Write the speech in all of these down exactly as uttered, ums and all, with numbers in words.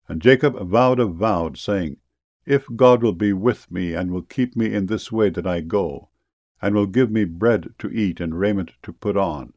And Jacob vowed a vow, saying, If God will be with me, and will keep me in this way that I go, and will give me bread to eat and raiment to put on,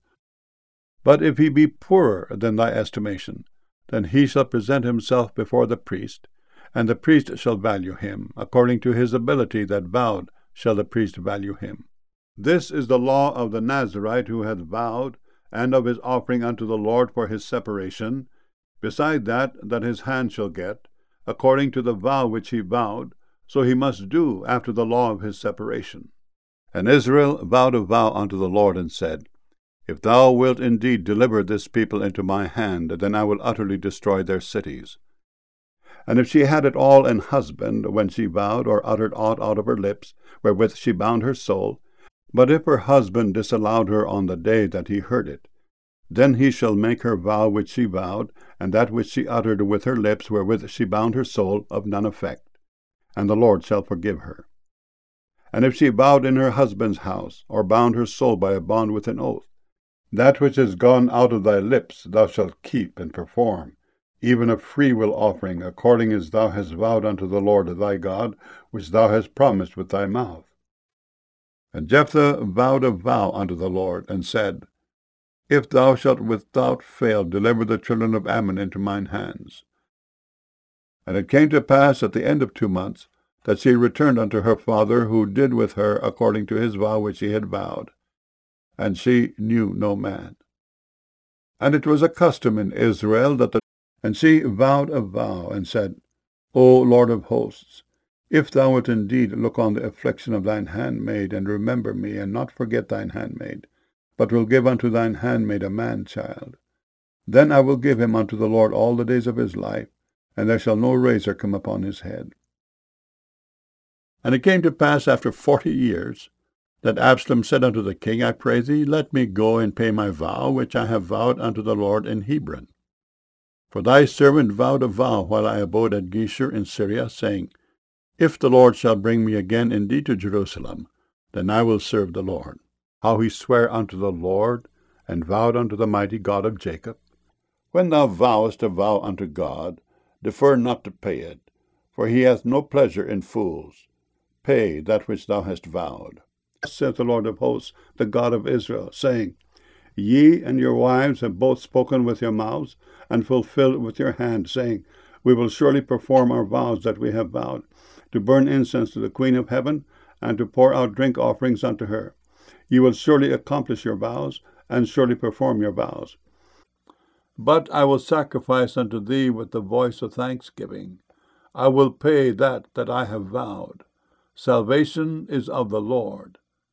but if he be poorer than thy estimation, then he shall present himself before the priest, and the priest shall value him. According to his ability that vowed shall the priest value him. This is the law of the Nazarite who hath vowed, and of his offering unto the Lord for his separation, beside that that his hand shall get, according to the vow which he vowed, so he must do after the law of his separation. And Israel vowed a vow unto the Lord, and said, If thou wilt indeed deliver this people into my hand, then I will utterly destroy their cities. And if she had at all an husband, when she vowed, or uttered aught out of her lips, wherewith she bound her soul, but if her husband disallowed her on the day that he heard it, then he shall make her vow which she vowed, and that which she uttered with her lips, wherewith she bound her soul, of none effect, and the Lord shall forgive her. And if she vowed in her husband's house, or bound her soul by a bond with an oath, that which is gone out of thy lips thou shalt keep and perform, even a freewill offering, according as thou hast vowed unto the Lord thy God, which thou hast promised with thy mouth. And Jephthah vowed a vow unto the Lord, and said, If thou shalt without fail deliver the children of Ammon into mine hands. And it came to pass at the end of two months, that she returned unto her father, who did with her according to his vow which he had vowed. And she knew no man. And it was a custom in Israel that the and she vowed a vow, and said, O Lord of hosts, if thou wilt indeed look on the affliction of thine handmaid, and remember me, and not forget thine handmaid, but will give unto thine handmaid a man-child, then I will give him unto the Lord all the days of his life, and there shall no razor come upon his head. And it came to pass after forty years, that Absalom said unto the king, I pray thee, let me go and pay my vow, which I have vowed unto the Lord in Hebron. For thy servant vowed a vow while I abode at Geshur in Syria, saying, If the Lord shall bring me again indeed to Jerusalem, then I will serve the Lord. How he sware unto the Lord, and vowed unto the mighty God of Jacob. When thou vowest a vow unto God, defer not to pay it, for he hath no pleasure in fools. Pay that which thou hast vowed. Thus saith the Lord of hosts, the God of Israel, saying, Ye and your wives have both spoken with your mouths, and fulfilled with your hand, saying, We will surely perform our vows that we have vowed, to burn incense to the Queen of heaven, and to pour out drink offerings unto her. Ye will surely accomplish your vows, and surely perform your vows. But I will sacrifice unto thee with the voice of thanksgiving. I will pay that that I have vowed. Salvation is of the Lord.